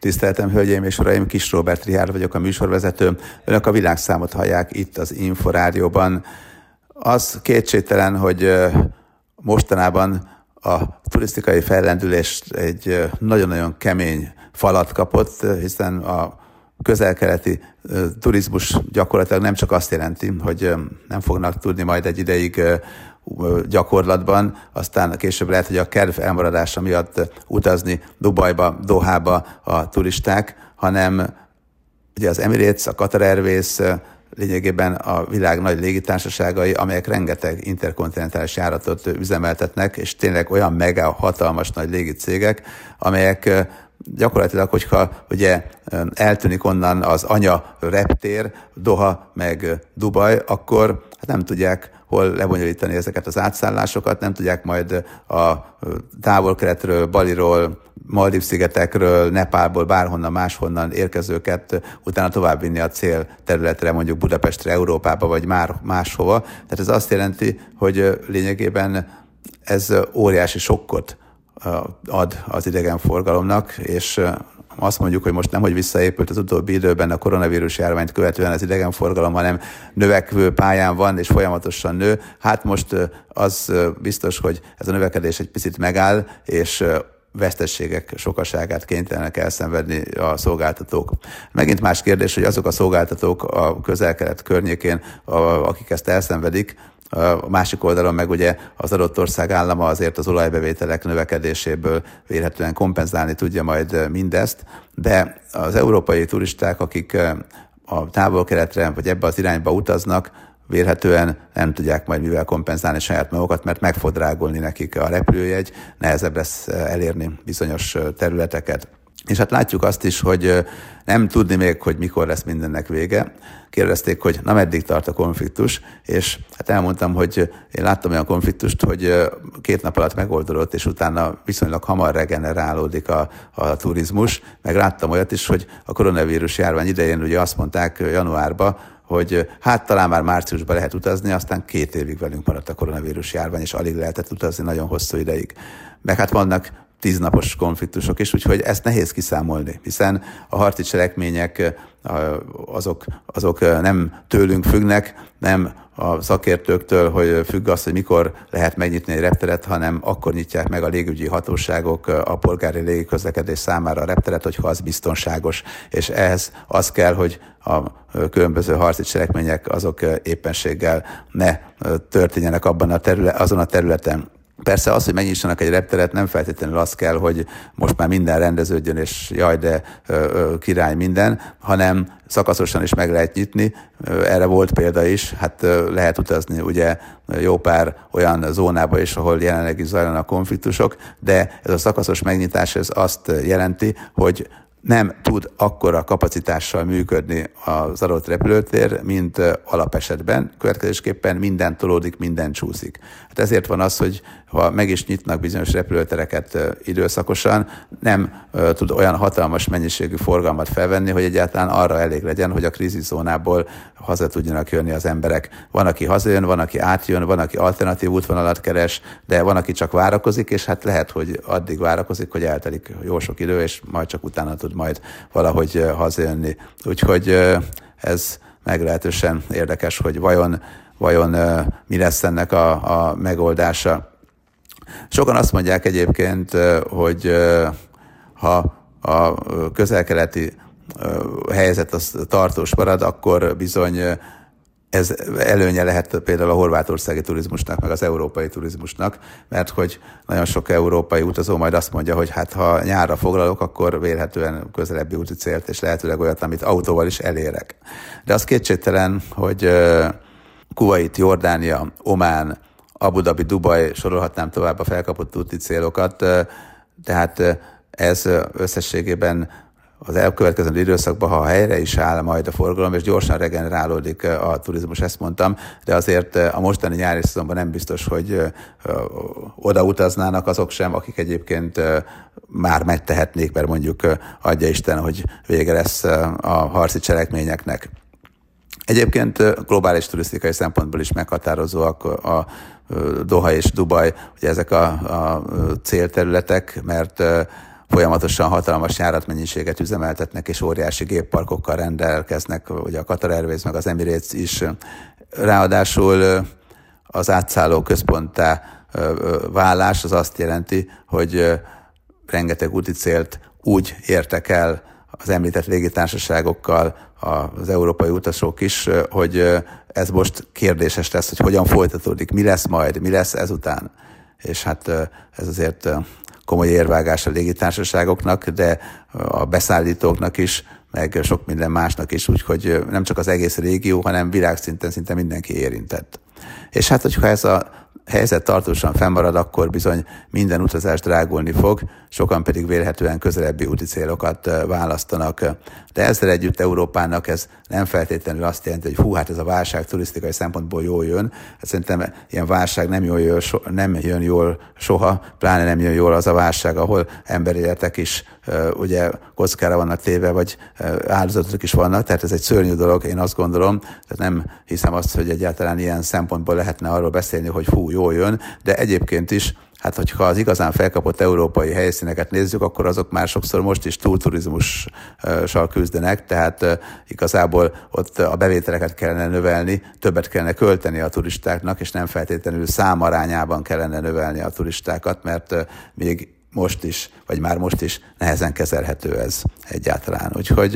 Tiszteltem, hölgyeim és uraim, Kis Róbert Richárd vagyok, a műsorvezető. Önök a világszámot hallják itt az Inforádióban. Az kétségtelen, hogy mostanában a turisztikai fellendülés egy nagyon-nagyon kemény falat kapott, hiszen a közel-keleti turizmus gyakorlatilag nem csak azt jelenti, hogy nem fognak tudni majd egy ideig gyakorlatban, aztán később lehet, hogy a kedv elmaradása miatt utazni Dubajba, Dohába a turisták, hanem ugye az Emirates, a Qatar Airways lényegében a világ nagy légitársaságai, amelyek rengeteg interkontinentális járatot üzemeltetnek, és tényleg olyan mega hatalmas nagy légicégek, amelyek gyakorlatilag, hogyha ugye eltűnik onnan az anya reptér, Doha meg Dubaj, akkor nem tudják hol lebonyolítani ezeket az átszállásokat, nem tudják majd a távol-keletről, Baliról, Maldív-szigetekről, Nepálból, bárhonnan, máshonnan érkezőket utána továbbvinni a cél területre, mondjuk Budapestre, Európába, vagy már máshova. Tehát ez azt jelenti, hogy lényegében ez óriási sokkot ad az idegenforgalomnak, és azt mondjuk, hogy most nem, hogy visszaépült az utóbbi időben a koronavírus járványt követően az idegenforgalom, hanem növekvő pályán van, és folyamatosan nő. Hát most az biztos, hogy ez a növekedés egy picit megáll, és veszteségek sokaságát kénytelenek elszenvedni a szolgáltatók. Megint más kérdés, hogy azok a szolgáltatók a közel-kelet környékén, akik ezt elszenvedik, a másik oldalon meg ugye az adott ország állama azért az olajbevételek növekedéséből vélhetően kompenzálni tudja majd mindezt, de az európai turisták, akik a távol-keletre vagy ebbe az irányba utaznak, vélhetően nem tudják majd mivel kompenzálni saját magukat, mert meg fog drágulni nekik a repülőjegy, nehezebb lesz elérni bizonyos területeket. És hát látjuk azt is, hogy nem tudni még, hogy mikor lesz mindennek vége. Kérdezték, hogy na meddig tart a konfliktus, és hát elmondtam, hogy én láttam olyan konfliktust, hogy 2 nap alatt megoldódott, és utána viszonylag hamar regenerálódik a turizmus. Meg láttam olyat is, hogy a koronavírus járvány idején ugye azt mondták januárban, hogy hát talán már márciusban lehet utazni, aztán 2 évig velünk maradt a koronavírus járvány, és alig lehetett utazni nagyon hosszú ideig. Meg hát vannak 10 napos konfliktusok is, úgyhogy ezt nehéz kiszámolni, hiszen a harci cselekmények azok nem tőlünk függnek, nem a szakértőktől, hogy függ az, hogy mikor lehet megnyitni egy repteret, hanem akkor nyitják meg a légügyi hatóságok a polgári légiközlekedés számára a repteret, hogyha az biztonságos. És ehhez az kell, hogy a különböző harci cselekmények azok éppenséggel ne történjenek azon a területen. Persze az, hogy megnyissanak egy repteret, nem feltétlenül az kell, hogy most már minden rendeződjön, és jaj, de király minden, hanem szakaszosan is meg lehet nyitni. Erre volt példa is, hát lehet utazni ugye jó pár olyan zónába is, ahol jelenleg is zajlanak konfliktusok, de ez a szakaszos megnyitás ez azt jelenti, hogy nem tud akkora kapacitással működni az adott repülőtér, mint alapesetben. Következésképpen minden tolódik, minden csúszik. Hát ezért van az, hogy ha meg is nyitnak bizonyos repülőtereket időszakosan, nem tud olyan hatalmas mennyiségű forgalmat felvenni, hogy egyáltalán arra elég legyen, hogy a kríziszónából haza tudjanak jönni az emberek. Van, aki hazajön, van, aki átjön, van, aki alternatív útvonalat keres, de van, aki csak várakozik, és hát lehet, hogy addig várakozik, hogy eltelik jó sok idő, és majd csak utána tud majd valahogy hazajönni. Úgyhogy ez meglehetősen érdekes, hogy vajon mi lesz ennek a megoldása. Sokan azt mondják egyébként, hogy ha a közel-keleti helyzet az tartós marad, akkor bizony ez előnye lehet például a horvátországi turizmusnak, meg az európai turizmusnak, mert hogy nagyon sok európai utazó majd azt mondja, hogy hát ha nyárra foglalok, akkor vélhetően közelebbi úti célt, és lehetőleg olyat, amit autóval is elérek. De az kétségtelen, hogy Kuvait, Jordánia, Omán, Abu Dhabi, Dubaj, sorolhatnám tovább a felkapott úti célokat, tehát ez összességében az elkövetkező időszakban, ha helyre is áll majd a forgalom, és gyorsan regenerálódik a turizmus, ezt mondtam, de azért a mostani nyári szezonban nem biztos, hogy oda utaznának azok sem, akik egyébként már megtehetnék, mert mondjuk adja Isten, hogy vége lesz a harci cselekményeknek. Egyébként globális turisztikai szempontból is meghatározóak a Doha és Dubaj, ugye ezek a célterületek, mert folyamatosan hatalmas járatmennyiséget üzemeltetnek, és óriási gépparkokkal rendelkeznek, ugye a Qatar Airways meg az Emirates is. Ráadásul az átszálló központtá válás az azt jelenti, hogy rengeteg úti célt úgy értek el az említett légitársaságokkal az európai utasok is, hogy ez most kérdéses lesz, hogy hogyan folytatódik, mi lesz majd, mi lesz ezután. És hát ez azért komoly érvágás a légitársaságoknak, de a beszállítóknak is, meg sok minden másnak is, úgyhogy nem csak az egész régió, hanem világszinten szinte mindenki érintett. És hát, hogyha ez a helyzet tartósan fennmarad, akkor bizony minden utazás drágulni fog, sokan pedig vélhetően közelebbi úti célokat választanak. De ezzel együtt Európának ez nem feltétlenül azt jelenti, hogy hát ez a válság turisztikai szempontból jól jön. Hát szerintem ilyen válság nem jön jól soha, pláne nem jön jól az a válság, ahol emberéletek is ugye kockára vannak téve, vagy áldozatok is vannak, tehát ez egy szörnyű dolog, én azt gondolom, tehát nem hiszem azt, hogy egyáltalán ilyen szempontból lehetne arról beszélni, hogy jól jön, de egyébként is, hát hogyha az igazán felkapott európai helyszíneket nézzük, akkor azok már sokszor most is túlturizmussal küzdenek, tehát igazából ott a bevételeket kellene növelni, többet kellene költeni a turistáknak, és nem feltétlenül számarányában kellene növelni a turistákat, mert még most is, vagy már most is nehezen kezelhető ez egyáltalán. Úgyhogy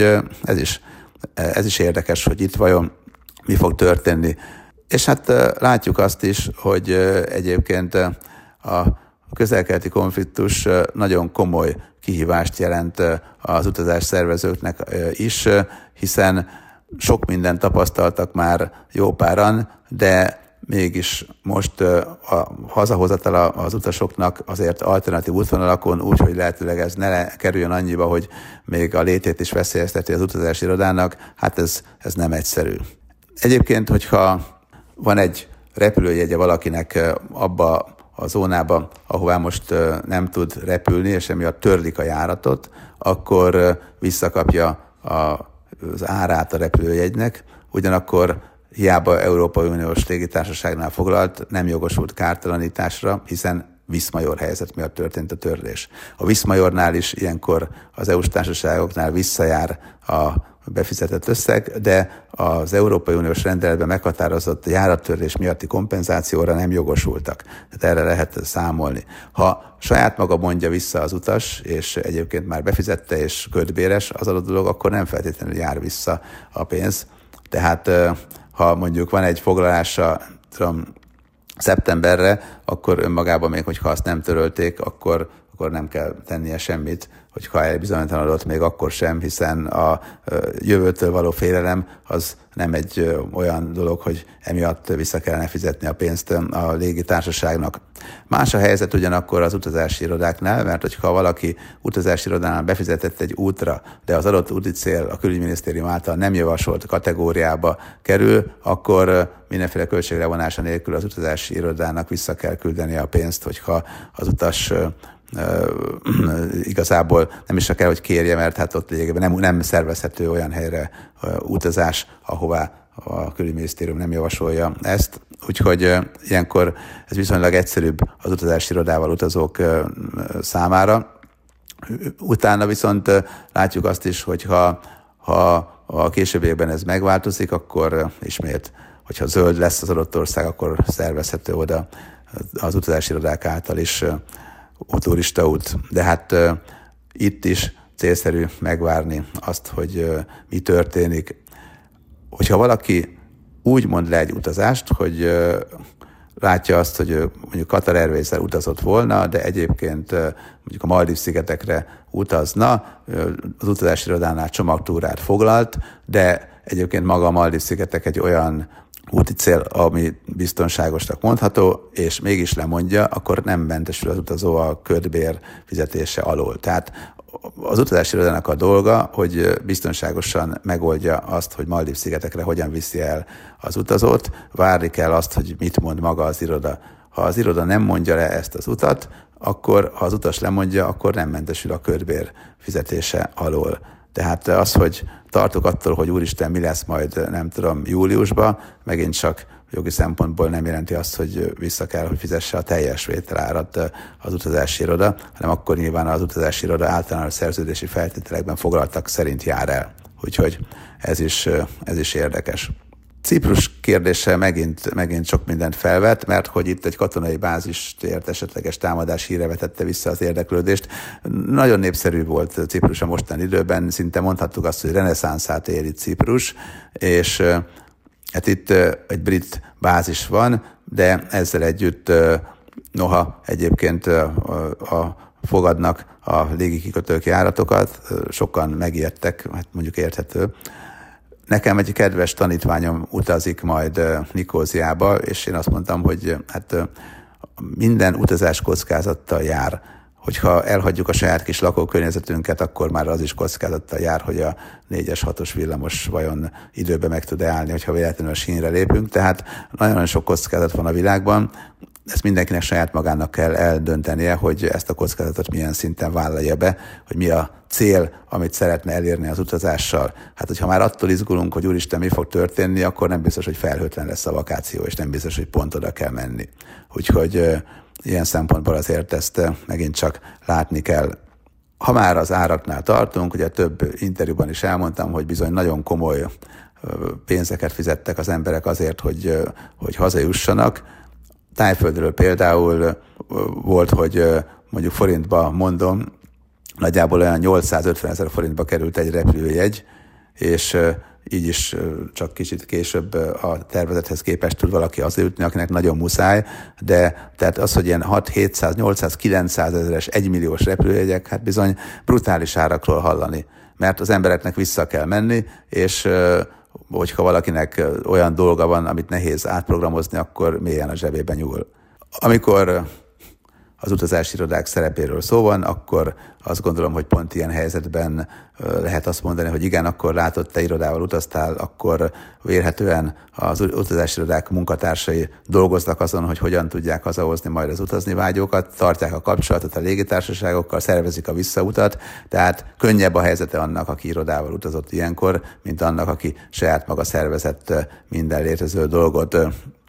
ez is érdekes, hogy itt vajon mi fog történni. És hát látjuk azt is, hogy egyébként a közel-keleti konfliktus nagyon komoly kihívást jelent az utazás szervezőknek is, hiszen sok mindent tapasztaltak már jó páran, de mégis most a hazahozatal az utasoknak azért alternatív útvonalakon úgy, hogy lehetőleg ez ne kerüljön annyiba, hogy még a létét is veszélyezteti az utazási irodának, hát ez nem egyszerű. Egyébként, hogyha van egy repülőjegye valakinek abba a zónába, ahová most nem tud repülni, és emiatt törlik a járatot, akkor visszakapja az árát a repülőjegynek, ugyanakkor hiába Európai Uniós légitársaságnál foglalt, nem jogosult kártalanításra, hiszen Viszmajor helyzet miatt történt a törlés. A Viszmajornál is ilyenkor az EU-s társaságoknál visszajár a befizetett összeg, de az Európai Uniós rendeletben meghatározott járattörlés miatti kompenzációra nem jogosultak. Tehát erre lehet számolni. Ha saját maga mondja vissza az utas, és egyébként már befizette és kötbéres az adott dolog, akkor nem feltétlenül jár vissza a pénz. Tehát ha mondjuk van egy foglalása, szeptemberre, akkor önmagában még, hogyha azt nem törölték, akkor nem kell tennie semmit, hogyha bizonytalanodott még akkor sem, hiszen a jövőtől való félelem az nem egy olyan dolog, hogy emiatt vissza kellene fizetni a pénzt a légitársaságnak. Más a helyzet ugyanakkor az utazási irodáknál, mert hogyha valaki utazási irodánál befizetett egy útra, de az adott úti cél a külügyminisztérium által nem javasolt kategóriába kerül, akkor mindenféle költségrevonása nélkül az utazási irodának vissza kell küldeni a pénzt, hogyha az utas igazából nem is kell, hogy kérje, mert hát ott lényegében nem szervezhető olyan helyre utazás, ahová a külügyminisztérium nem javasolja ezt. Úgyhogy ilyenkor ez viszonylag egyszerűbb az utazási irodával utazók számára. Utána viszont látjuk azt is, hogy ha a későbbiekben ez megváltozik, akkor ismét, hogyha zöld lesz az adott ország, akkor szervezhető oda az utazási irodák által is turistaút. De hát itt is célszerű megvárni azt, hogy mi történik. Hogyha valaki úgy mond le egy utazást, hogy látja azt, hogy mondjuk Qatar Airways-el utazott volna, de egyébként mondjuk a Maldív-szigetekre utazna, az utazási irodánál csomagtúrát foglalt, de egyébként maga a Maldív-szigetek egy olyan úti cél, ami biztonságosnak mondható, és mégis lemondja, akkor nem mentesül az utazó a kötbér fizetése alól. Tehát az utazási irodának a dolga, hogy biztonságosan megoldja azt, hogy Maldív-szigetekre hogyan viszi el az utazót, várni kell azt, hogy mit mond maga az iroda. Ha az iroda nem mondja le ezt az utat, akkor ha az utas lemondja, akkor nem mentesül a kötbér fizetése alól. Tehát az, hogy tartok attól, hogy úristen, mi lesz majd, nem tudom, júliusban, megint csak jogi szempontból nem jelenti azt, hogy vissza kell, hogy fizesse a teljes vételárat az utazási iroda, hanem akkor nyilván az utazási iroda általános szerződési feltételekben foglaltak szerint jár el. Úgyhogy ez is érdekes. Ciprus kérdése megint sok mindent felvet, mert hogy itt egy katonai bázist ért esetleges támadás híre vetette vissza az érdeklődést. Nagyon népszerű volt Ciprus a mostani időben, szinte mondhattuk azt, hogy reneszánszát éli Ciprus, és hát itt egy brit bázis van, de ezzel együtt noha egyébként fogadnak a légikikötők járatokat, sokan megijedtek, hát mondjuk érthető. Nekem egy kedves tanítványom utazik majd Nikóziába, és én azt mondtam, hogy hát minden utazás kockázattal jár. Hogyha elhagyjuk a saját kis lakókörnyezetünket, akkor már az is kockázattal jár, hogy a 4-es, 6-os villamos vajon időbe meg tud állni, hogyha véletlenül a sínre lépünk. Tehát nagyon sok kockázat van a világban, ezt mindenkinek saját magának kell eldöntenie, hogy ezt a kockázatot milyen szinten vállalja be, hogy mi a cél, amit szeretne elérni az utazással. Hát, hogyha már attól izgulunk, hogy úristen, mi fog történni, akkor nem biztos, hogy felhőtlen lesz a vakáció, és nem biztos, hogy pont oda kell menni. Úgyhogy ilyen szempontból azért ezt megint csak látni kell. Ha már az áraknál tartunk, ugye több interjúban is elmondtam, hogy bizony nagyon komoly pénzeket fizettek az emberek azért, hogy hazajussanak. Tájföldről például volt, hogy mondjuk forintba mondom, nagyjából olyan 850 000 forintba került egy repülőjegy, és így is csak kicsit később a tervezethez képest tud valaki azért jutni, akinek nagyon muszáj, de tehát az, hogy ilyen 6, 700, 800, 900 ezeres, 1 milliós repülőjegyek, hát bizony brutális árakról hallani, mert az embereknek vissza kell menni, és hogyha valakinek olyan dolga van, amit nehéz átprogramozni, akkor mélyen a zsebében nyúl. Amikor az utazási irodák szerepéről szó van, akkor azt gondolom, hogy pont ilyen helyzetben lehet azt mondani, hogy igen, akkor látod, te irodával utaztál, akkor vélhetően az utazási irodák munkatársai dolgoznak azon, hogy hogyan tudják hazahozni majd az utazni vágyókat, tartják a kapcsolatot a légitársaságokkal, szervezik a visszautat, tehát könnyebb a helyzete annak, aki irodával utazott ilyenkor, mint annak, aki saját maga szervezett minden létező dolgot.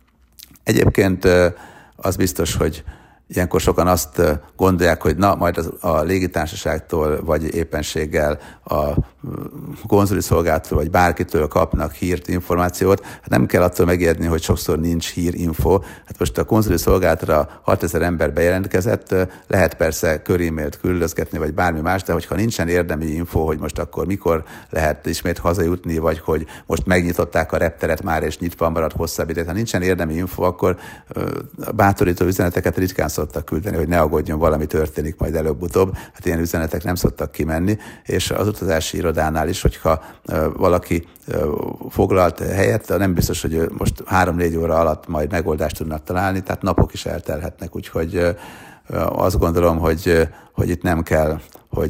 Egyébként az biztos, hogy ilyenkor sokan azt gondolják, hogy na, majd a légitársaságtól, vagy éppenséggel a konzuli szolgálattól, vagy bárkitől kapnak hírt, információt. Hát nem kell attól megijedni, hogy sokszor nincs hírinfo. Hát most a konzuli szolgálatra 6000 ember bejelentkezett, lehet persze körímélt küldözgetni, vagy bármi más, de hogyha nincsen érdemi info, hogy most akkor mikor lehet ismét hazajutni, vagy hogy most megnyitották a repteret már, és nyitva marad hosszabb ideig. Ha nincsen érdemi info, akkor bátorító üzeneteket ritkán szoktak küldeni, hogy ne aggódjon, valami történik majd előbb-utóbb. Hát ilyen üzenetek nem szoktak kimenni, és az utazási irodánál is, hogyha valaki foglalt helyet, nem biztos, hogy most 3-4 óra alatt majd megoldást tudnak találni, tehát napok is eltelhetnek, úgyhogy azt gondolom, hogy itt nem kell,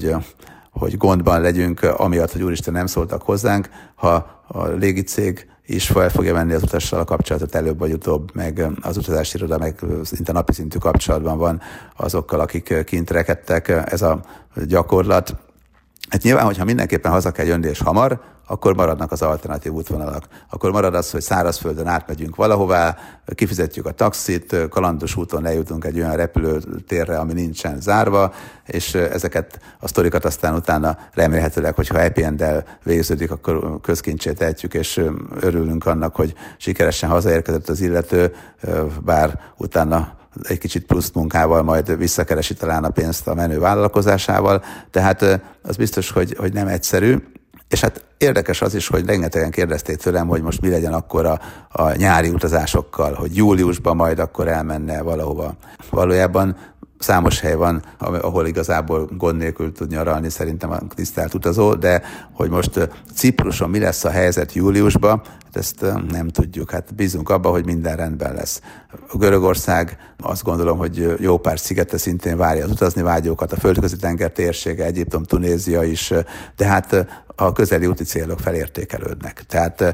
hogy gondban legyünk, amiatt, hogy úristen nem szóltak hozzánk, ha a légicég is fel fogja menni az utassal a kapcsolatot előbb vagy utóbb, meg az utazási iroda meg szinte napi szintű kapcsolatban van azokkal, akik kint rekedtek, ez a gyakorlat. Hát nyilván, hogyha mindenképpen haza kell jönni és hamar, akkor maradnak az alternatív útvonalak. Akkor marad az, hogy szárazföldön átmegyünk valahová, kifizetjük a taxit, kalandos úton eljutunk egy olyan repülőtérre, ami nincsen zárva, és ezeket a sztorikat aztán utána remélhetőleg, hogyha happy end-del végződik, akkor közkincsét ejtjük, és örülünk annak, hogy sikeresen hazaérkezett az illető, bár utána egy kicsit plusz munkával majd visszakeresi talán a pénzt a menő vállalkozásával, tehát az biztos, hogy nem egyszerű. És hát érdekes az is, hogy rengetegen kérdezték tőlem, hogy most mi legyen akkor a nyári utazásokkal, hogy júliusban majd akkor elmenne valahova. Valójában számos hely van, ahol igazából gond nélkül tud nyaralni szerintem a tisztelt utazó, de hogy most Cipruson mi lesz a helyzet júliusban, ezt nem tudjuk. Hát bízunk abba, hogy minden rendben lesz. Görögország azt gondolom, hogy jó pár szigete szintén várja az utazni vágyókat, a Földközi-tenger térsége, Egyiptom, Tunézia is, de hát a közeli úti célok felértékelődnek. Tehát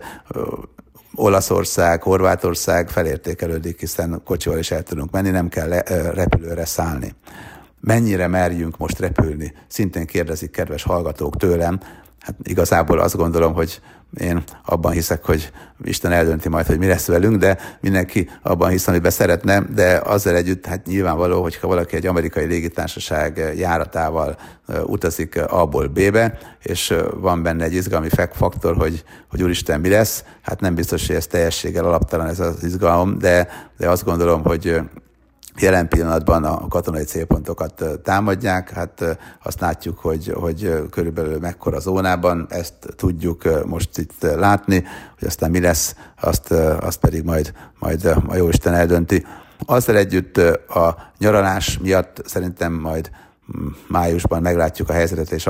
Olaszország, Horvátország felértékelődik, hiszen kocsival is el tudunk menni, nem kell repülőre szállni. Mennyire merjünk most repülni? Szintén kérdezik kedves hallgatók tőlem. Hát igazából azt gondolom, hogy én abban hiszek, hogy Isten eldönti majd, hogy mi lesz velünk, de mindenki abban hisz, amiben szeretne, de azzal együtt hát nyilvánvaló, hogyha valaki egy amerikai légitársaság járatával utazik A-ból B-be, és van benne egy izgalmi faktor, hogy úristen mi lesz, hát nem biztos, hogy ez teljességgel alaptalan ez az izgalom, de azt gondolom, hogy jelen pillanatban a katonai célpontokat támadják, hát azt látjuk, hogy körülbelül mekkora zónában, ezt tudjuk most itt látni, hogy aztán mi lesz, azt pedig majd a Jóisten eldönti. Azzal együtt a nyaralás miatt szerintem majd májusban meglátjuk a helyzetet, és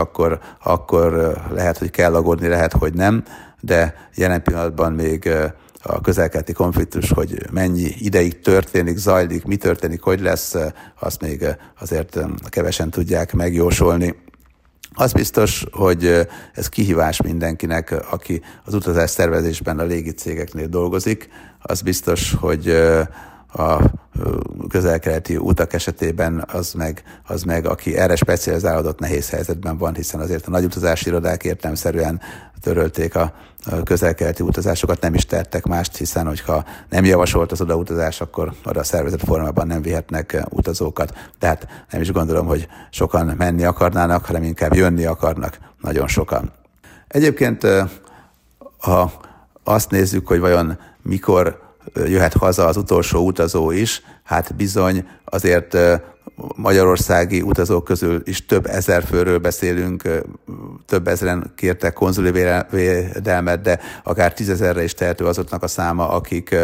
akkor lehet, hogy kell aggódni, lehet, hogy nem, de jelen pillanatban még a közel-keleti konfliktus, hogy mennyi ideig történik, zajlik, mi történik, hogy lesz, azt még azért kevesen tudják megjósolni. Az biztos, hogy ez kihívás mindenkinek, aki az utazás szervezésben a légicégeknél dolgozik. Az biztos, hogy a közel-keleti utak esetében az meg, aki erre specializálódott, nehéz helyzetben van, hiszen azért a nagy utazási irodák értelemszerűen törölték a közel-keleti utazásokat, nem is tettek mást, hiszen hogyha nem javasolt az odautazás, akkor arra a szervezett formában nem vihetnek utazókat. Tehát nem is gondolom, hogy sokan menni akarnának, hanem inkább jönni akarnak nagyon sokan. Egyébként, ha azt nézzük, hogy vajon mikor jöhet haza az utolsó utazó is, hát bizony azért magyarországi utazók közül is több ezer főről beszélünk, több ezeren kértek konzuli védelmet, de akár 10 000-re is tehető azoknak a száma, akik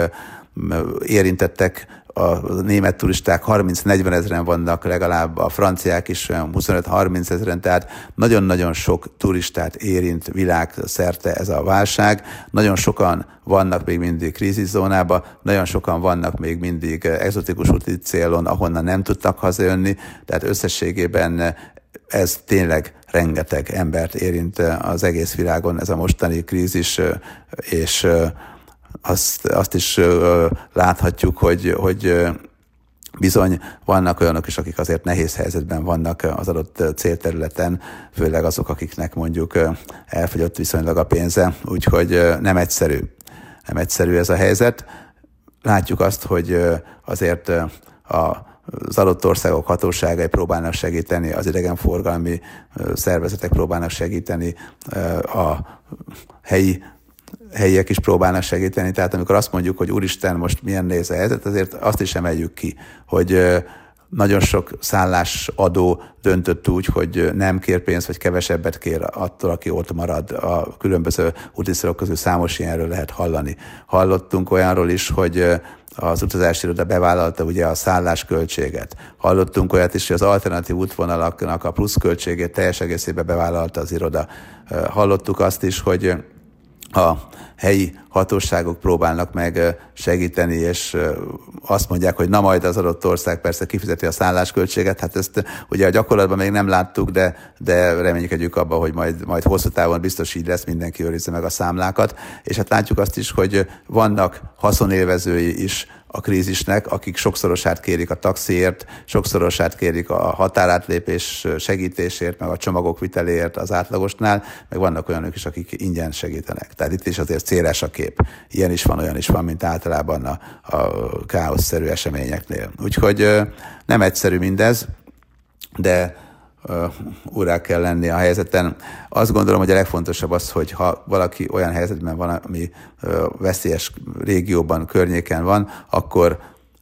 érintettek. A német turisták 30-40 ezeren vannak, legalább a franciák is 25-30 ezeren, tehát nagyon-nagyon sok turistát érint világszerte ez a válság. Nagyon sokan vannak még mindig kríziszónában, nagyon sokan vannak még mindig egzotikus úti célon, ahonnan nem tudtak hazajönni, tehát összességében ez tényleg rengeteg embert érint az egész világon ez a mostani krízis, és azt is láthatjuk, hogy bizony vannak olyanok is, akik azért nehéz helyzetben vannak az adott célterületen, főleg azok, akiknek mondjuk elfogyott viszonylag a pénze, úgyhogy nem egyszerű ez a helyzet. Látjuk azt, hogy azért az adott országok hatóságai próbálnak segíteni, az idegenforgalmi szervezetek próbálnak segíteni, a helyiek is próbálnak segíteni, tehát amikor azt mondjuk, hogy úristen, most milyen néz a helyzet, azért azt is emeljük ki, hogy nagyon sok szállásadó döntött úgy, hogy nem kér pénzt, vagy kevesebbet kér attól, aki ott marad. A különböző útiszolók közül számos ilyenről lehet hallani. Hallottunk olyanról is, hogy az utazási iroda bevállalta ugye a szállásköltséget. Hallottunk olyat is, hogy az alternatív útvonalaknak a pluszköltségét teljes egészében bevállalta az iroda. Hallottuk azt is, hogy a helyi hatóságok próbálnak meg segíteni, és azt mondják, hogy na majd az adott ország persze kifizeti a szállásköltséget. Hát ezt ugye a gyakorlatban még nem láttuk, de reménykedjük abba, hogy majd hosszú távon biztos így lesz, mindenki őrizze meg a számlákat. És hát látjuk azt is, hogy vannak haszonélvezői is a krízisnek, akik sokszorosát kérik a taxiért, sokszorosát kérik a határátlépés segítésért, meg a csomagok viteléért az átlagosnál, meg vannak olyanok is, akik ingyen segítenek. Tehát itt is azért széles a kép. Ilyen is van, olyan is van, mint általában a káoszszerű eseményeknél. Úgyhogy nem egyszerű mindez, de úrrá kell lenni a helyzeten. Azt gondolom, hogy a legfontosabb az, hogy ha valaki olyan helyzetben van, ami veszélyes régióban, környéken van, akkor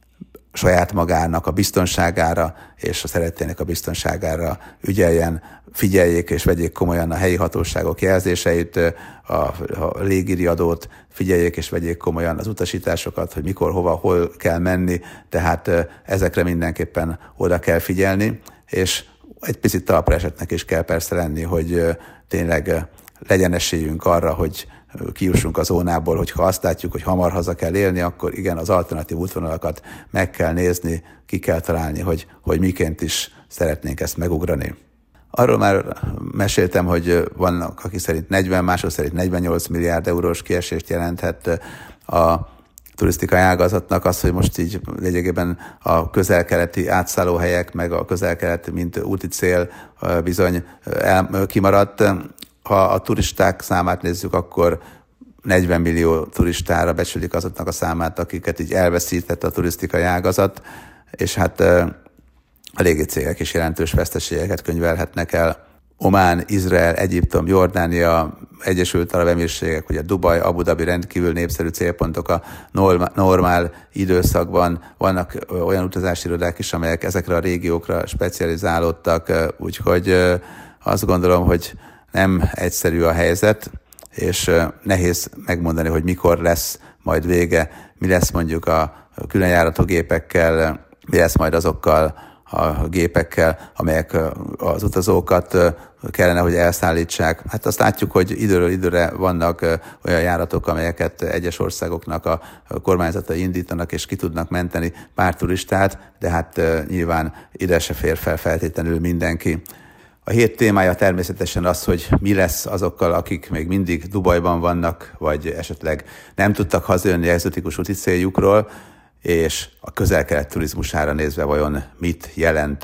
saját magának a biztonságára és a szerettének a biztonságára ügyeljen, figyeljék és vegyék komolyan a helyi hatóságok jelzéseit, a légiriadót, figyeljék és vegyék komolyan az utasításokat, hogy mikor, hova, hol kell menni, tehát ezekre mindenképpen oda kell figyelni, és egy picit talpra esetnek is kell persze lenni, hogy tényleg legyen esélyünk arra, hogy kijussunk a zónából, hogyha azt látjuk, hogy hamar haza kell élni, akkor igen, az alternatív útvonalakat meg kell nézni, ki kell találni, hogy miként is szeretnénk ezt megugrani. Arról már meséltem, hogy vannak, aki szerint 40, mások szerint 48 milliárd eurós kiesést jelenthet a turisztikai ágazatnak az, hogy most így lényegében a közel-keleti átszállóhelyek, meg a közel-kelet, mint úti cél bizony kimaradt. Ha a turisták számát nézzük, akkor 40 millió turistára becsülik azoknak a számát, akiket így elveszített a turisztikai ágazat, és hát a légicégek is jelentős veszteségeket könyvelhetnek el. Omán, Izrael, Egyiptom, Jordánia, Egyesült Arab Emírségek, ugye Dubaj, Abu Dhabi rendkívül népszerű célpontok a normál időszakban. Vannak olyan utazási irodák is, amelyek ezekre a régiókra specializálódtak, úgyhogy azt gondolom, hogy nem egyszerű a helyzet, és nehéz megmondani, hogy mikor lesz majd vége, mi lesz mondjuk a különjáratú gépekkel, mi lesz majd azokkal a gépekkel, amelyek az utazókat kellene, hogy elszállítsák. Hát azt látjuk, hogy időről időre vannak olyan járatok, amelyeket egyes országoknak a kormányzatai indítanak, és ki tudnak menteni pár turistát, de hát nyilván ide se fér fel feltétlenül mindenki. A hét témája természetesen az, hogy mi lesz azokkal, akik még mindig Dubajban vannak, vagy esetleg nem tudtak hazajönni egzotikus úti céljukról, és a közel-kelet turizmusára nézve vajon mit jelent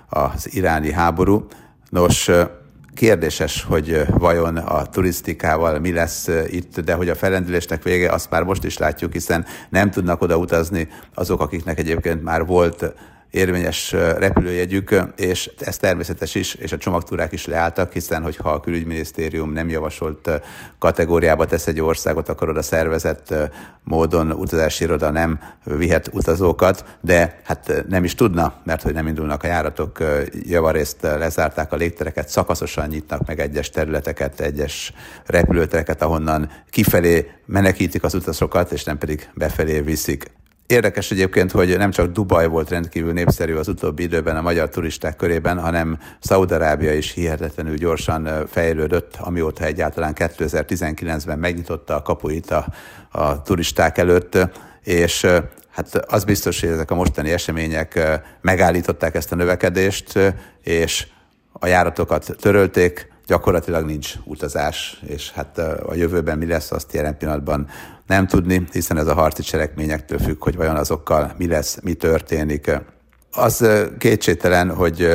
az iráni háború. Nos, kérdéses, hogy vajon a turisztikával mi lesz itt, de hogy a fellendülésnek vége, azt már most is látjuk, hiszen nem tudnak oda utazni azok, akiknek egyébként már volt érvényes repülőjegyük, és ez természetes is, és a csomagtúrák is leálltak, hiszen hogyha a külügyminisztérium nem javasolt kategóriába tesz egy országot, akkor oda szervezett módon utazási iroda nem vihet utazókat, de hát nem is tudna, mert hogy nem indulnak a járatok, javarészt lezárták a légtereket, szakaszosan nyitnak meg egyes területeket, egyes repülőtereket, ahonnan kifelé menekítik az utasokat, és nem pedig befelé viszik. Érdekes egyébként, hogy nem csak Dubaj volt rendkívül népszerű az utóbbi időben a magyar turisták körében, hanem Szaúd-Arábia is hihetetlenül gyorsan fejlődött, amióta egyáltalán 2019-ben megnyitotta a kapuit a turisták előtt, és hát az biztos, hogy ezek a mostani események megállították ezt a növekedést, és a járatokat törölték, gyakorlatilag nincs utazás, és hát a jövőben mi lesz, azt jelen pillanatban nem tudni, hiszen ez a harci cselekményektől függ, hogy vajon azokkal mi lesz, mi történik. Az kétségtelen, hogy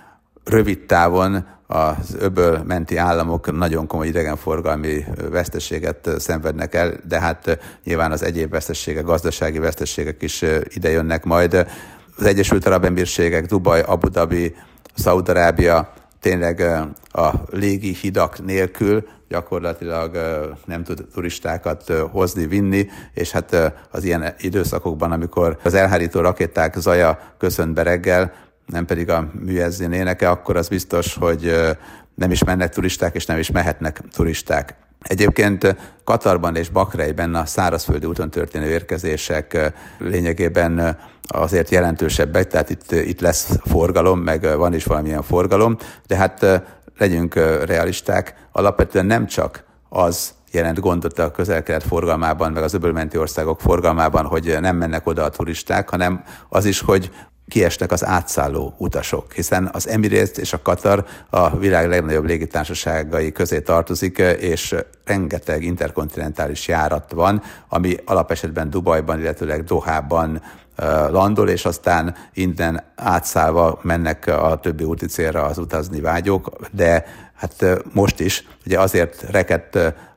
rövid távon az öböl menti államok nagyon komoly idegenforgalmi veszteséget szenvednek el, de hát nyilván az egyéb veszteségek, gazdasági veszteségek is idejönnek majd. Az Egyesült Arab Emírségek, Dubaj, Abu Dhabi, Szaúd-Arábia tényleg a légi hidak nélkül gyakorlatilag nem tud turistákat hozni, vinni, és hát az ilyen időszakokban, amikor az elhárító rakéták zaja köszönt be reggel, nem pedig a műezzin éneke, akkor az biztos, hogy nem is mennek turisták, és nem is mehetnek turisták. Egyébként Katarban és Bahreinben a szárazföldi úton történő érkezések lényegében azért jelentősebbek, tehát itt lesz forgalom, meg van is valamilyen forgalom, de hát legyünk realisták, alapvetően nem csak az jelent gondot a közel-kelet forgalmában, meg az öbölmenti országok forgalmában, hogy nem mennek oda a turisták, hanem az is, hogy kiesnek az átszálló utasok, hiszen az Emirates és a Katar a világ legnagyobb légitársaságai közé tartozik, és rengeteg interkontinentális járat van, ami alapesetben Dubajban, illetőleg Dohában landol, és aztán innen átszállva mennek a többi úti célra az utazni vágyók, de hát most is ugye azért rekedt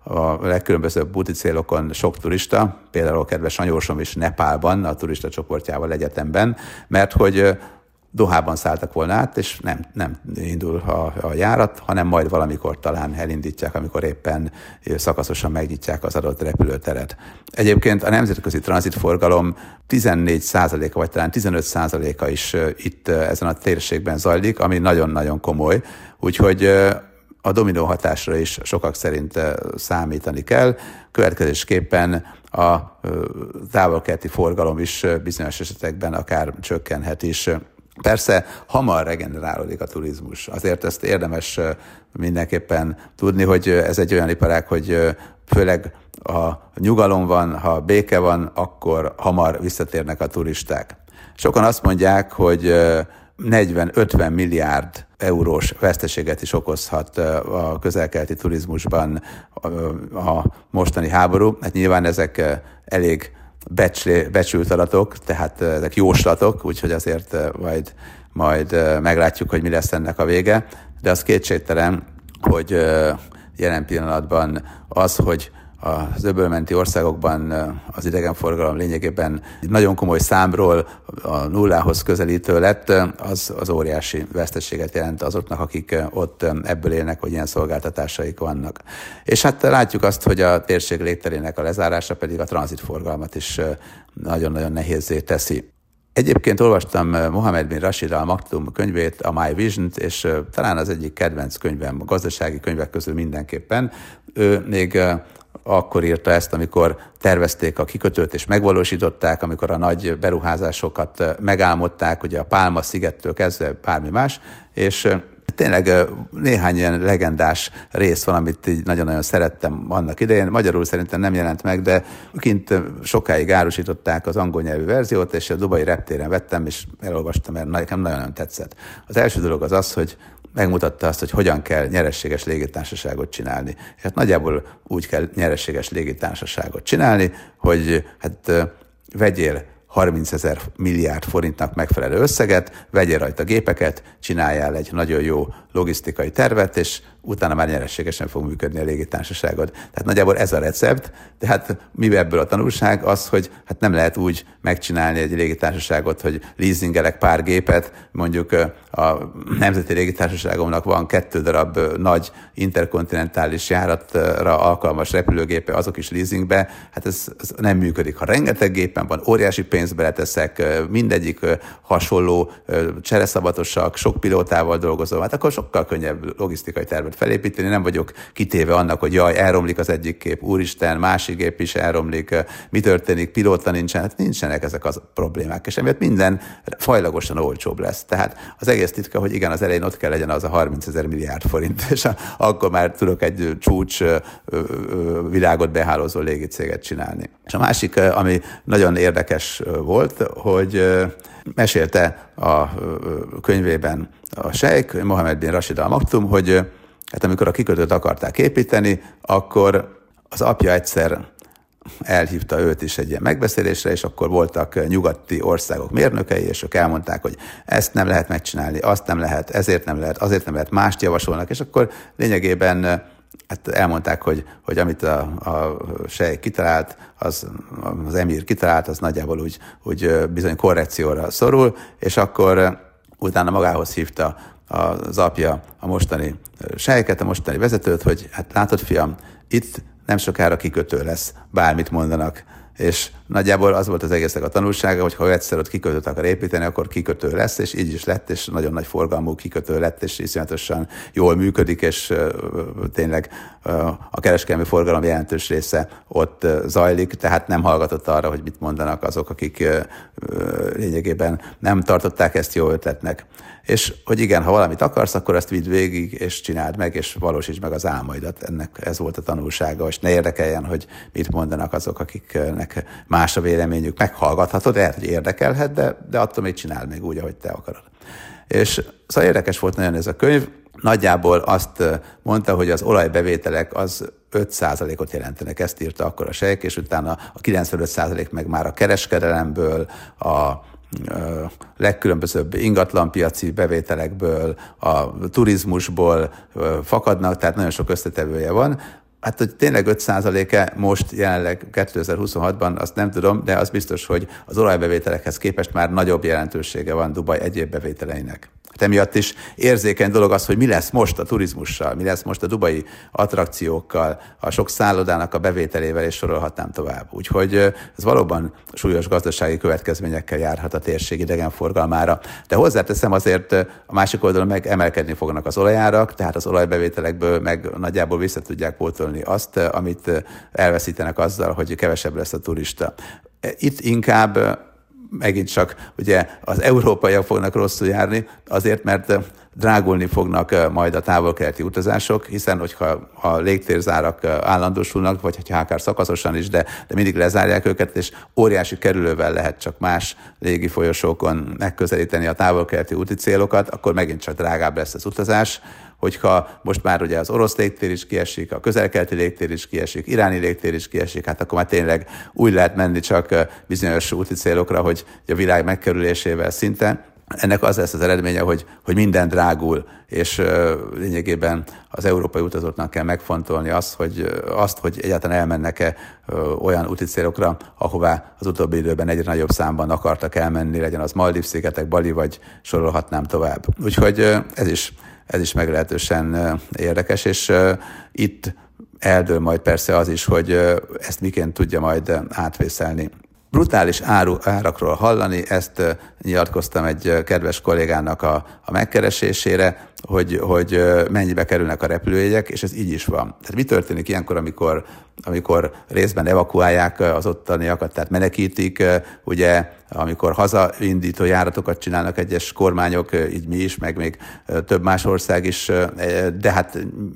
a legkülönbözőbb úti célokon sok turista, például a kedves anyósom is Nepálban, a turista csoportjával egyetemben, mert hogy Dohában szálltak volna át, és nem indul a járat, hanem majd valamikor talán elindítják, amikor éppen szakaszosan megnyitják az adott repülőteret. Egyébként a nemzetközi tranzitforgalom 14%-a, vagy talán 15%-a is itt ezen a térségben zajlik, ami nagyon-nagyon komoly, úgyhogy a dominó hatásra is sokak szerint számítani kell. Következésképpen a távol-keleti forgalom is bizonyos esetekben akár csökkenhet is. Persze hamar regenerálódik a turizmus. Azért ezt érdemes mindenképpen tudni, hogy ez egy olyan iparág, hogy főleg ha nyugalom van, ha béke van, akkor hamar visszatérnek a turisták. Sokan azt mondják, hogy 40-50 milliárd eurós veszteséget is okozhat a közel-keleti turizmusban a mostani háború. Hát nyilván ezek elég becsült adatok, tehát ezek jóslatok, úgyhogy azért majd meglátjuk, hogy mi lesz ennek a vége. De az kétségtelen, hogy jelen pillanatban az, hogy az öbölmenti országokban az idegenforgalom lényegében nagyon komoly számról a nullához közelítő lett, az óriási veszteséget jelent azoknak, akik ott ebből élnek, hogy ilyen szolgáltatásaik vannak. És hát látjuk azt, hogy a térség légterének a lezárása pedig a tranzitforgalmat is nagyon-nagyon nehézzé teszi. Egyébként olvastam Mohamed bin Rashid Al Maktoum könyvét, a My Vision-t, és talán az egyik kedvenc könyvem, a gazdasági könyvek közül mindenképpen. Ő még akkor írta ezt, amikor tervezték a kikötőt és megvalósították, amikor a nagy beruházásokat megálmodták, ugye a Pálma szigettől kezdve bármi más, és tényleg néhány ilyen legendás rész van, amit így nagyon-nagyon szerettem annak idején. Magyarul szerintem nem jelent meg, de kint sokáig árusították az angol nyelvű verziót, és a dubai reptéren vettem, és elolvastam, mert nekem nagyon tetszett. Az első dolog az az, hogy megmutatta azt, hogy hogyan kell nyereséges légitársaságot csinálni. És hát nagyjából úgy kell nyereséges légitársaságot csinálni, hogy hát vegyél 30 000 milliárd forintnak megfelelő összeget, vegyél rajta gépeket, csináljál egy nagyon jó logisztikai tervet, és utána már nyereségesen fog működni a légitársaságod. Tehát nagyjából ez a recept, de hát mi ebből a tanulság az, hogy hát nem lehet úgy megcsinálni egy légitársaságot, hogy leasingelek pár gépet, mondjuk a Nemzeti Légitársaságomnak van 2 darab nagy interkontinentális járatra alkalmas repülőgépe, azok is leasingbe, hát ez nem működik. Ha rengeteg gépen van, óriási pénzt beleteszek, mindegyik hasonló, csereszabatosak, sok pilótával dolgozom, hát akkor sokkal könnyebb logisztikai tervet felépíteni, nem vagyok kitéve annak, hogy jaj, elromlik az egyik gép, úristen, másik gép is elromlik, mi történik, pilóta nincsen, hát nincsenek ezek a problémák, és emiatt minden fajlagosan olcsóbb lesz. Tehát az egész titka, hogy igen, az elején ott kell legyen az a 30 000 milliárd forint, és akkor már tudok egy csúcs világot behálózó légicéget csinálni. És a másik, ami nagyon érdekes volt, hogy mesélte a könyvében a sejk, Mohamed bin Rashid Al Maktoum, hogy hát amikor a kikötőt akarták építeni, akkor az apja egyszer elhívta őt is egy ilyen megbeszélésre, és akkor voltak nyugati országok mérnökei, és ők elmondták, hogy ezt nem lehet megcsinálni, azt nem lehet, ezért nem lehet, azért nem lehet, mást javasolnak, és akkor lényegében hát elmondták, hogy amit a sejk kitalált, az emír kitalált, az nagyjából úgy bizony korrekcióra szorul, és akkor utána magához hívta az apja a mostani sejket, a mostani vezetőt, hogy hát látod, fiam, itt nem sokára kikötő lesz, bármit mondanak. És nagyjából az volt az egésznek a tanulsága, hogy ha egyszer ott kikötőt akar építeni, akkor kikötő lesz, és így is lett, és nagyon nagy forgalmú kikötő lett, és iszonyatosan jól működik, és tényleg a kereskedelmi forgalom jelentős része ott zajlik, tehát nem hallgatott arra, hogy mit mondanak azok, akik lényegében nem tartották ezt jó ötletnek. És hogy igen, ha valamit akarsz, akkor ezt vidd végig, és csináld meg, és valósítsd meg az álmaidat. Ennek ez volt a tanulsága, és ne érdekeljen, hogy mit mondanak azok, akiknek más a véleményük. Meghallgathatod, lehet, hogy érdekelhet, de attól még csináld meg úgy, ahogy te akarod. És szóval érdekes volt nagyon ez a könyv. Nagyjából azt mondta, hogy az olajbevételek az 5%-ot jelentenek, ezt írta akkor a sejk, és utána a 95% meg már a kereskedelemből, a legkülönbözőbb ingatlanpiaci bevételekből, a turizmusból fakadnak, tehát nagyon sok összetevője van. Hát, hogy tényleg 5%-e most jelenleg 2026-ban, azt nem tudom, de az biztos, hogy az olajbevételekhez képest már nagyobb jelentősége van Dubaj egyéb bevételeinek. Hát emiatt is érzékeny dolog az, hogy mi lesz most a turizmussal, mi lesz most a dubai attrakciókkal, a sok szállodának a bevételével, és sorolhatnám tovább. Úgyhogy ez valóban súlyos gazdasági következményekkel járhat a térség idegenforgalmára. De hozzáteszem, azért a másik oldalon meg emelkedni fognak az olajárak, tehát az olajbevételekből meg nagyjából vissza tudják pótolni azt, amit elveszítenek azzal, hogy kevesebb lesz a turista. Itt inkább megint csak ugye az európaiak fognak rosszul járni, azért, mert drágulni fognak majd a távol-keleti utazások, hiszen hogyha a légtérzárak állandósulnak, vagy ha akár szakaszosan is, de mindig lezárják őket, és óriási kerülővel lehet csak más légi folyosókon megközelíteni a távol-keleti úti célokat, akkor megint csak drágább lesz az utazás. Hogyha most már ugye az orosz légtér is kiesik, a közel-keleti légtér is kiesik, iráni légtér is kiesik, hát akkor már tényleg úgy lehet menni csak bizonyos úti célokra, hogy a világ megkerülésével szinte. ennek az lesz az eredménye, hogy minden drágul, és lényegében az európai utazóknak kell megfontolni azt, hogy egyáltalán elmennek-e olyan úti célokra, ahová az utóbbi időben egyre nagyobb számban akartak elmenni, legyen az Maldív-szigetek, Bali, vagy sorolhatnám tovább. Úgyhogy ez is meglehetősen érdekes, és itt eldől majd persze az is, hogy ezt miként tudja majd átvészelni. Brutális árakról hallani, ezt nyilatkoztam egy kedves kollégának a megkeresésére, hogy mennyibe kerülnek a repülőjegyek, és ez így is van. Tehát mi történik ilyenkor, amikor részben evakuálják az ottaniakat, tehát menekítik, ugye, amikor hazaindító járatokat csinálnak egyes kormányok, így mi is, meg még több más ország is, de hát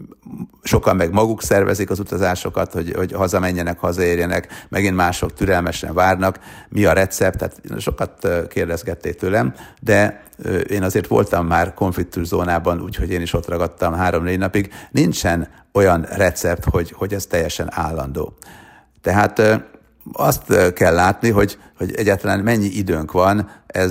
sokan meg maguk szervezik az utazásokat, hogy hazamenjenek, hazaérjenek, megint mások türelmesen várnak. Mi a recept? Tehát sokat kérdezgették tőlem, de én azért voltam már konfliktuszónában, úgyhogy én is ott ragadtam 3-4 napig. Nincsen olyan recept, hogy ez teljesen állandó. Tehát azt kell látni, hogy egyáltalán mennyi időnk van,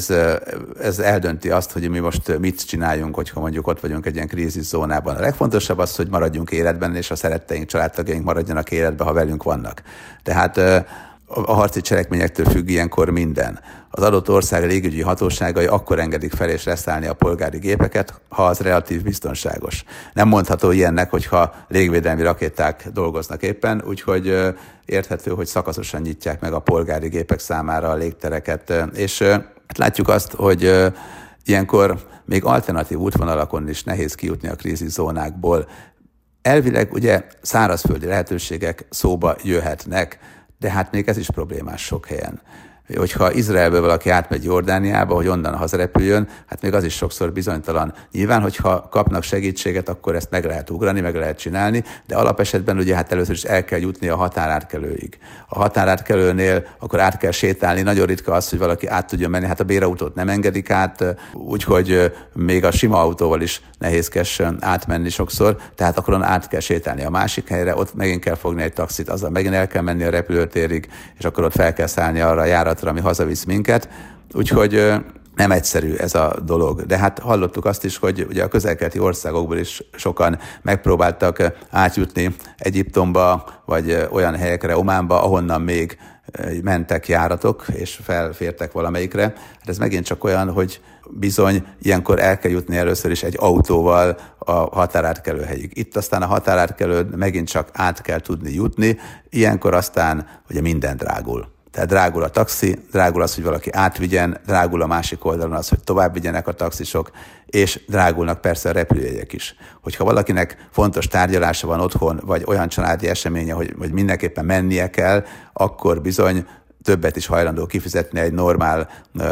ez eldönti azt, hogy mi most mit csináljunk, hogyha mondjuk ott vagyunk egy ilyen kríziszónában. A legfontosabb az, hogy maradjunk életben, és a szeretteink, családtagjaink maradjanak életben, ha velünk vannak. Tehát a harci cselekményektől függ ilyenkor minden. Az adott ország légügyi hatóságai akkor engedik fel és leszállni a polgári gépeket, ha az relatív biztonságos. Nem mondható ilyennek, hogyha légvédelmi rakéták dolgoznak éppen, úgyhogy érthető, hogy szakaszosan nyitják meg a polgári gépek számára a légtereket. És látjuk azt, hogy ilyenkor még alternatív útvonalakon is nehéz kijutni a kríziszónákból. Elvileg ugye szárazföldi lehetőségek szóba jöhetnek, de hát még ez is problémás sok helyen. Hogyha Izraelből valaki átmegy Jordániába, hogy onnan hazarepüljön, hát még az is sokszor bizonytalan. Nyilván, hogyha kapnak segítséget, akkor ezt meg lehet ugrani, meg lehet csinálni, de alapesetben ugye hát először is el kell jutni a határátkelőig. A határátkelőnél akkor át kell sétálni, nagyon ritka az, hogy valaki át tudjon menni, hát a bérautót nem engedik át, úgyhogy még a sima autóval is nehézkes átmenni sokszor, tehát akkor át kell sétálni a másik helyre, ott megint kell fogni egy taxit, azzal megint el kell menni a repülőtérig, és akkor ott fel kell szállni arra a járatra, ami hazavisz minket, úgyhogy nem egyszerű ez a dolog. De hát hallottuk azt is, hogy ugye a közel-keleti országokból is sokan megpróbáltak átjutni Egyiptomba, vagy olyan helyekre, Ománba, ahonnan még mentek járatok, és felfértek valamelyikre. Hát ez megint csak olyan, hogy bizony ilyenkor el kell jutni először is egy autóval a határátkelőhelyig. Itt aztán a határátkelőn megint csak át kell tudni jutni, ilyenkor aztán ugye minden drágul. Tehát drágul a taxi, drágul az, hogy valaki átvigyen, drágul a másik oldalon az, hogy tovább vigyenek a taxisok, és drágulnak persze a repülőjegyek is. Hogyha valakinek fontos tárgyalása van otthon, vagy olyan családi eseménye, hogy mindenképpen mennie kell, akkor bizony többet is hajlandó kifizetni egy normál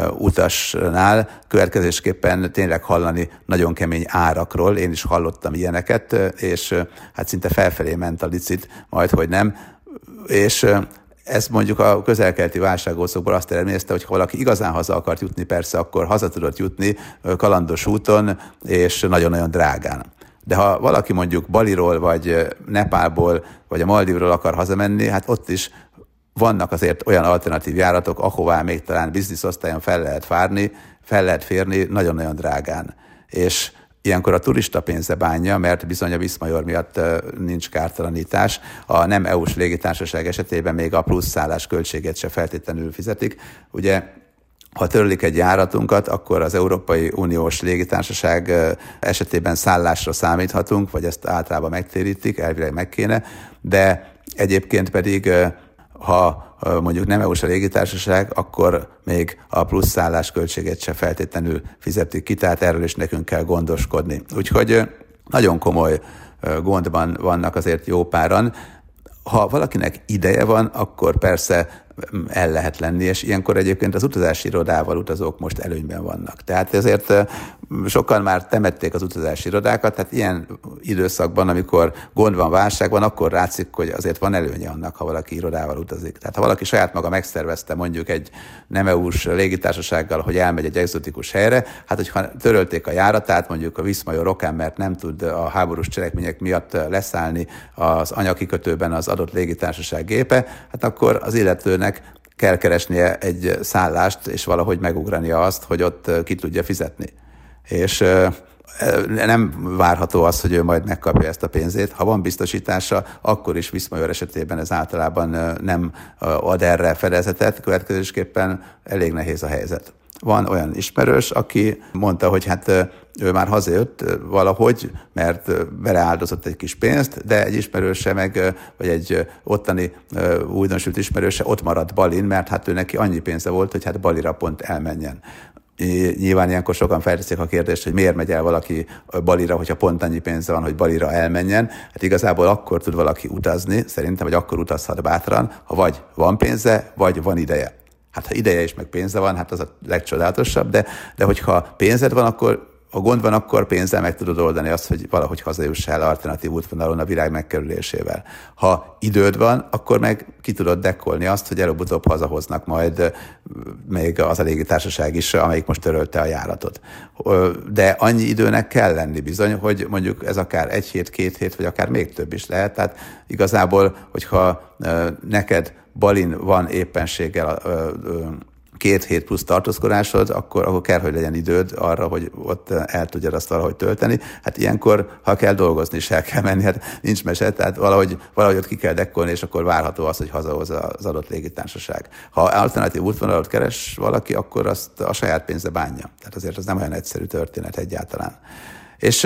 utasnál. Következésképpen tényleg hallani nagyon kemény árakról, én is hallottam ilyeneket, és hát szinte felfelé ment a licit, majdhogy nem, és ez mondjuk a közel-keleti válságországból azt eredményezte, hogy ha valaki igazán haza akart jutni, persze akkor haza tudott jutni kalandos úton, és nagyon-nagyon drágán. De ha valaki mondjuk Baliról, vagy Nepálból, vagy a Maldívról akar hazamenni, hát ott is vannak azért olyan alternatív járatok, ahová még talán bizniszosztályon fel lehet férni nagyon-nagyon drágán. És ilyenkor a turista pénze bánja, mert bizony a Viszmajor miatt nincs kártalanítás. A nem EU-s légitársaság esetében még a plusz szállás költséget se feltétlenül fizetik. Ugye, ha törlik egy járatunkat, akkor az Európai Uniós légitársaság esetében szállásra számíthatunk, vagy ezt általában megtérítik, elvileg meg kéne, de egyébként pedig ha mondjuk nem EU-s a légitársaság, akkor még a plusz szállás költséget se feltétlenül fizetik ki, tehát erről is nekünk kell gondoskodni. Úgyhogy nagyon komoly gondban vannak azért jó páran. Ha valakinek ideje van, akkor persze el lehet lenni, és ilyenkor egyébként az utazási irodával utazók most előnyben vannak. Tehát ezért sokan már temették az utazási irodákat, tehát ilyen időszakban, amikor gond van, válság van, akkor látszik, hogy azért van előnye annak, ha valaki irodával utazik. Tehát ha valaki saját maga megszervezte mondjuk egy nem EU-s légitársasággal, hogy elmegy egy egzotikus helyre, hát hogyha törölték a járatát, mondjuk a Viszmajor okán, mert nem tud a háborús cselekmények miatt leszállni az anyakikötőben az adott légitársaság gépe, hát akkor az illetőnek kell keresnie egy szállást, és valahogy megugrania azt, hogy ott ki tudja fizetni. És nem várható az, hogy ő majd megkapja ezt a pénzét. Ha van biztosítása, akkor is Viszmajor esetében ez általában nem ad erre fedezetet, következésképpen elég nehéz a helyzet. Van olyan ismerős, aki mondta, hogy hát ő már hazajött valahogy, mert beleáldozott egy kis pénzt, de egy ismerőse vagy egy ottani újdonsült ismerőse ott maradt Balin, mert hát ő neki annyi pénze volt, hogy hát Balira pont elmenjen. Nyilván ilyenkor sokan felteszik a kérdést, hogy miért megy el valaki Balira, hogyha pont annyi pénze van, hogy Balira elmenjen. Hát igazából akkor tud valaki utazni, szerintem, vagy akkor utazhat bátran, ha vagy van pénze, vagy van ideje. Hát ha ideje is, meg pénze van, hát az a legcsodálatosabb, de hogyha pénzed van, akkor ha gond van, akkor pénzzel meg tudod oldani azt, hogy valahogy hazajuss el alternatív útvonalon a virág megkerülésével. Ha időd van, akkor meg ki tudod dekkolni azt, hogy előbb-utóbb hazahoznak majd még az a légitársaság is, amelyik most törölte a járatot. De annyi időnek kell lenni bizony, hogy mondjuk ez akár 1 hét, 2 hét, vagy akár még több is lehet. Tehát igazából, hogyha neked Balin van éppenséggel 2 hét plusz tartózkodásod, akkor kell, hogy legyen időd arra, hogy ott el tudjad azt valahogy tölteni. Hát ilyenkor, ha kell dolgozni, is el kell menni, hát nincs mese, tehát valahogy ott ki kell dekkolni, és akkor várható az, hogy hazahoz az adott légitársaság. Ha alternatív útvonalat keres valaki, akkor azt a saját pénze bánja. Tehát azért az nem olyan egyszerű történet egyáltalán. És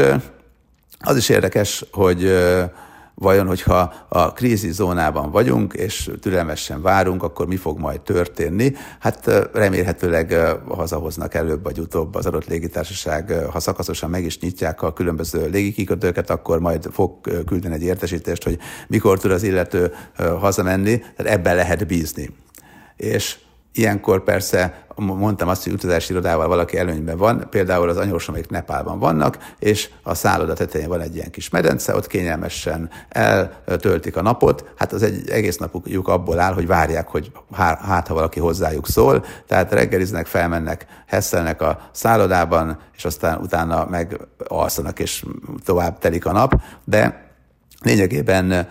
az is érdekes, hogy vajon, hogyha a kríziszónában vagyunk, és türelmesen várunk, akkor mi fog majd történni? Hát remélhetőleg hazahoznak előbb vagy utóbb az adott légitársaság, ha szakaszosan meg is nyitják a különböző légikikötőket, akkor majd fog küldeni egy értesítést, hogy mikor tud az illető hazamenni, tehát ebben lehet bízni. És ilyenkor persze mondtam azt, hogy utazási irodával valaki előnyben van, például az anyósomék Nepálban vannak, és a szálloda tetején van egy ilyen kis medence, ott kényelmesen eltöltik a napot, hát az egy egész napjuk abból áll, hogy várják, hogy ha valaki hozzájuk szól, tehát reggeliznek, felmennek, hesszelnek a szállodában, és aztán utána meg alszanak, és tovább telik a nap, de lényegében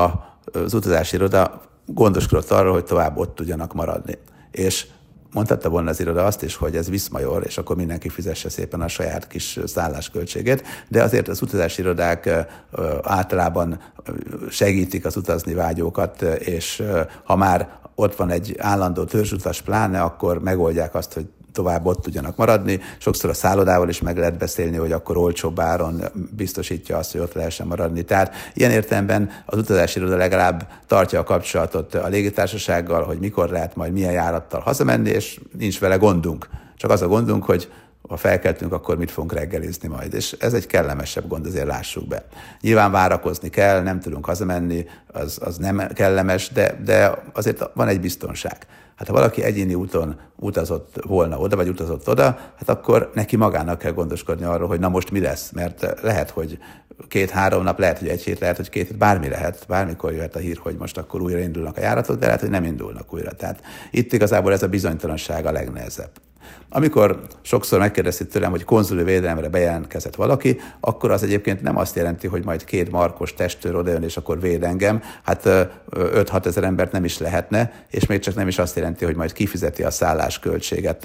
az utazási iroda gondoskodott arról, hogy tovább ott tudjanak maradni. És mondhatta volna az iroda azt is, hogy ez Viszmajor, és akkor mindenki fizesse szépen a saját kis szállásköltségét, de azért az utazási irodák általában segítik az utazni vágyókat, és ha már ott van egy állandó törzsutas pláne, akkor megoldják azt, hogy tovább ott tudjanak maradni. Sokszor a szállodával is meg lehet beszélni, hogy akkor olcsóbb áron biztosítja azt, hogy ott lehessen maradni. Tehát ilyen értelemben az utazási iroda legalább tartja a kapcsolatot a légitársasággal, hogy mikor lehet majd milyen járattal hazamenni, és nincs vele gondunk. Csak az a gondunk, hogy ha felkeltünk, akkor mit fogunk reggelizni majd. És ez egy kellemesebb gond, azért lássuk be. Nyilván várakozni kell, nem tudunk hazamenni, az nem kellemes, de azért van egy biztonság. Hát ha valaki egyéni úton utazott volna oda, vagy utazott oda, hát akkor neki magának kell gondoskodni arról, hogy na most mi lesz. Mert lehet, hogy 2-3 nap, lehet, hogy 1 hét, lehet, hogy 2 hét, bármi lehet, bármikor jöhet a hír, hogy most akkor újra indulnak a járatok, de lehet, hogy nem indulnak újra. Tehát itt igazából ez a bizonytalanság a legnehezebb. Amikor sokszor megkérdezték tőlem, hogy konzuli védelemre bejelentkezett valaki, akkor az egyébként nem azt jelenti, hogy majd 2 markos testőr odajön, és akkor véd engem. Hát 5-6 ezer embert nem is lehetne, és még csak nem is azt jelenti, hogy majd kifizeti a szállásköltséget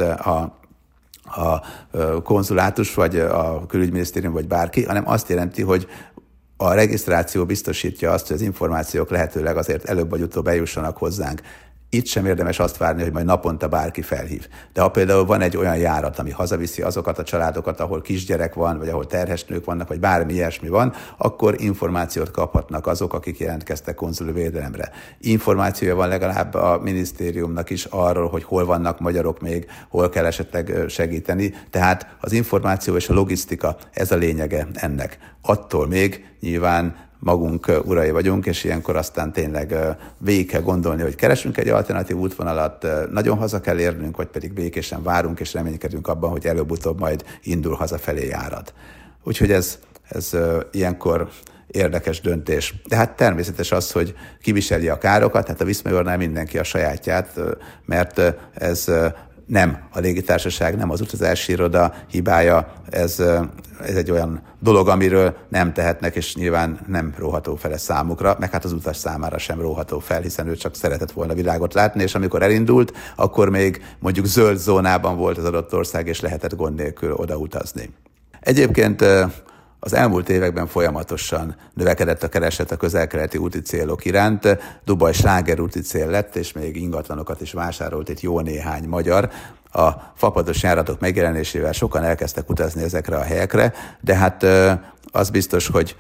a konzulátus, vagy a külügyminisztérium, vagy bárki, hanem azt jelenti, hogy a regisztráció biztosítja azt, hogy az információk lehetőleg azért előbb vagy utóbb eljussanak hozzánk. Itt sem érdemes azt várni, hogy majd naponta bárki felhív. De ha például van egy olyan járat, ami hazaviszi azokat a családokat, ahol kisgyerek van, vagy ahol terhes nők vannak, vagy bármi ilyesmi van, akkor információt kaphatnak azok, akik jelentkeztek konzuli védelemre. Információja van legalább a minisztériumnak is arról, hogy hol vannak magyarok még, hol kell esetleg segíteni. Tehát az információ és a logisztika, ez a lényege ennek. Attól még nyilván magunk urai vagyunk, és ilyenkor aztán tényleg végig kell gondolni, hogy keresünk egy alternatív útvonalat, nagyon haza kell érnünk, vagy pedig békésen várunk, és reménykedünk abban, hogy előbb-utóbb majd indul hazafelé járat. Úgyhogy ez ilyenkor érdekes döntés. De hát természetes az, hogy kiviseli a károkat, hát a Viszmajornál mindenki a sajátját, mert ez nem a légitársaság, nem az utazási iroda hibája, ez egy olyan dolog, amiről nem tehetnek, és nyilván nem róható fel számukra, meg hát az utas számára sem róható fel, hiszen ő csak szeretett volna világot látni, és amikor elindult, akkor még mondjuk zöld zónában volt az adott ország, és lehetett gond nélkül oda utazni. Egyébként az elmúlt években folyamatosan növekedett a kereslet a közel-keleti úti célok iránt. Dubaj slágerúti cél lett, és még ingatlanokat is vásárolt itt jó néhány magyar. A fapados járatok megjelenésével sokan elkezdtek utazni ezekre a helyekre, de hát az biztos, hogy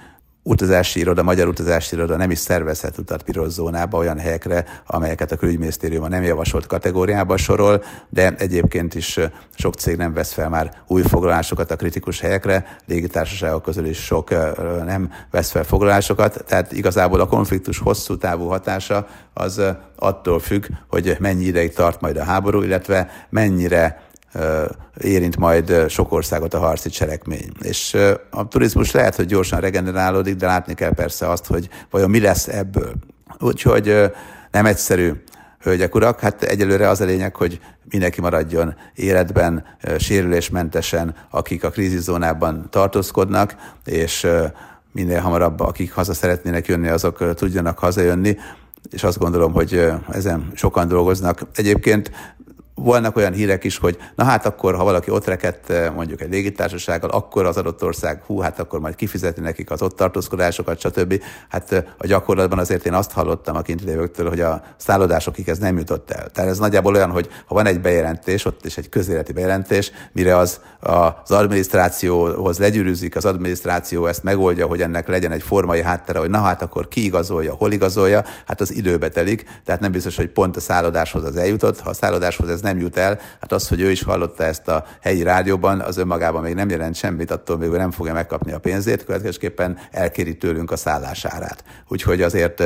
magyar utazási iroda nem is szervezhet utat piros zónába olyan helyekre, amelyeket a külügyminisztérium a nem javasolt kategóriába sorol, de egyébként is sok cég nem vesz fel már új foglalásokat a kritikus helyekre, légitársaságok közül is sok nem vesz fel foglalásokat, tehát igazából a konfliktus hosszú távú hatása az attól függ, hogy mennyi ideig tart majd a háború, illetve mennyire érint majd sok országot a harci cselekmény. És a turizmus lehet, hogy gyorsan regenerálódik, de látni kell persze azt, hogy vajon mi lesz ebből. Úgyhogy nem egyszerű, hölgyek, urak, hát egyelőre az a lényeg, hogy mindenki maradjon életben, sérülésmentesen, akik a kríziszónában tartózkodnak, és minél hamarabb, akik haza szeretnének jönni, azok tudjanak hazajönni, és azt gondolom, hogy ezen sokan dolgoznak. Egyébként vannak olyan hírek is, hogy na hát akkor, ha valaki ott rekedt mondjuk egy légitársasággal, akkor az adott ország, hát akkor majd kifizetni nekik az ott tartózkodásokat, stb. Hát a gyakorlatban azért én azt hallottam a kintlévőktől, hogy a szállodásokig ez nem jutott el. Tehát ez nagyjából olyan, hogy ha van egy bejelentés, ott is egy közéleti bejelentés, mire az adminisztrációhoz legyűrűzik, az adminisztráció ezt megoldja, hogy ennek legyen egy formai háttere, hogy na hát akkor ki igazolja, hol igazolja, hát az időbe telik, tehát nem biztos, hogy pont a szállodáshoz az eljutott. Ha a szállodáshoz ez nem jut el, hát az, hogy ő is hallotta ezt a helyi rádióban, az önmagában még nem jelent semmit, attól még ő nem fogja megkapni a pénzét, következésképpen elkéri tőlünk a szállásárát. Úgyhogy azért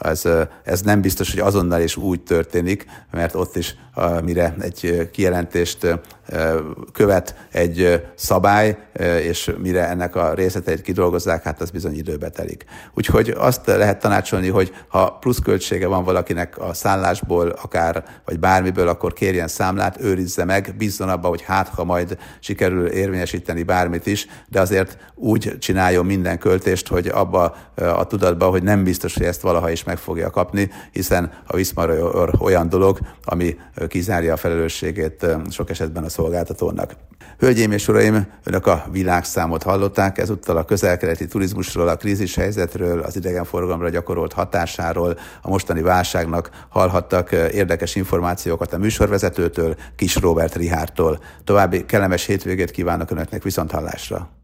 ez nem biztos, hogy azonnal is úgy történik, mert ott is, mire egy kijelentést követ egy szabály, és mire ennek a részleteit kidolgozzák, hát az bizony időbe telik. Úgyhogy azt lehet tanácsolni, hogy ha pluszköltsége van valakinek a szállásból, akár vagy bármiből, akkor kérjen számlát, őrizze meg, bízzon abba, hogy hát, ha majd sikerül érvényesíteni bármit is, de azért úgy csináljon minden költést, hogy abba a tudatba, hogy nem biztos, hogy ezt valaha is meg fogja kapni, hiszen a viszmarajor olyan dolog, ami kizárja a felelősségét sok esetben a szolgáltatónak. Hölgyeim és uraim, önök a világszámot hallották, ezúttal a közel-keleti turizmusról, a krízishelyzetről, az idegenforgalomra gyakorolt hatásáról, a mostani válságnak hallhattak érdekes információkat a műsorvezetőtől, Kiss Róbert Richárdtól. További kellemes hétvégét kívánok önöknek, viszonthallásra!